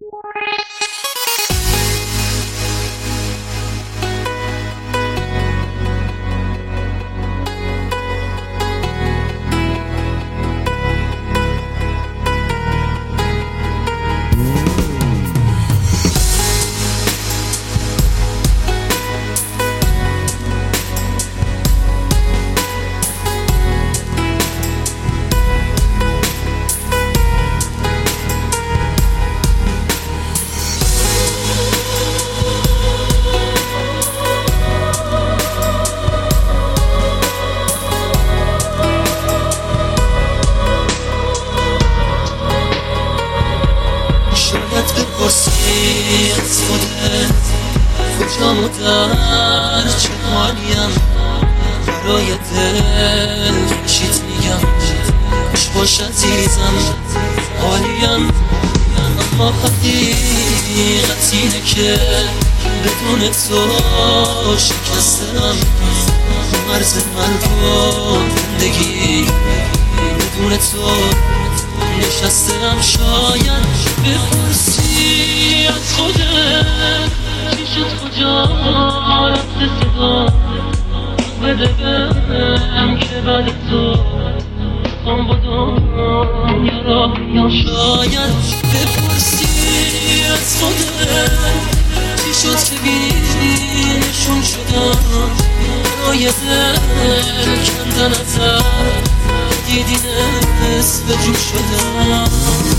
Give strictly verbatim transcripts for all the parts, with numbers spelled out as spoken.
بپرسی از خودت کجام و در چه حالیم، برای دل خوشیت میگم خوش باش عزیزم حالیم. اما حقیقت اینه که بدون تو شکستم، مرز مردم زندگی بدون تو نشستم. شاید بپرسی از خودت چی شد کجا رفت صدا، بده بهم که بعد تو هم با دنیا را بیام. شاید بپرسی از خودت چی شد که بیشون شدم، برای دل کندن ازت دیدی نصف جون شدم.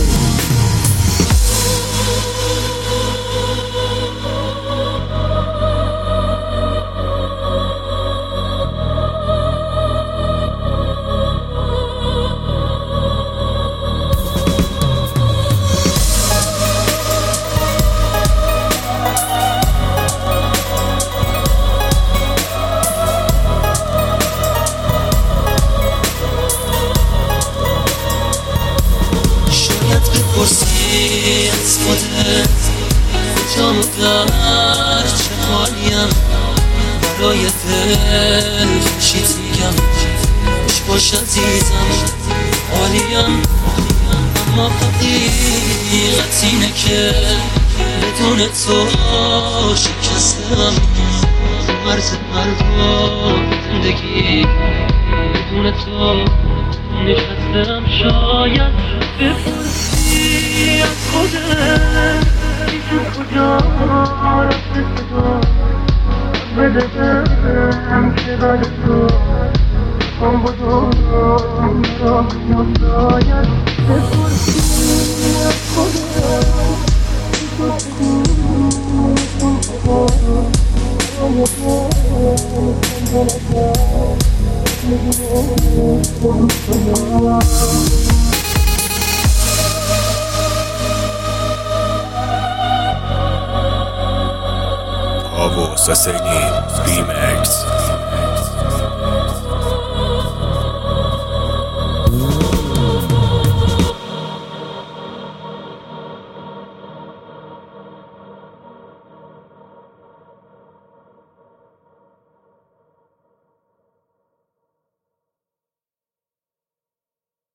بپرسی از خودت کجام و در چه حالیم، برای دل خوشیت میگم خوش باش عزیزم حالیم. اما حقیقت اینه که بدون تو شکستم، مرز مردم زندگی بدون تو نشستم. شاید بپرسی از خودت چی شد کجا رفت صدا، بده بهم که بعد تو هم با دنیا را بیام. شاید بپرسی از خودت چی شد کجا Avos Aseni B-Max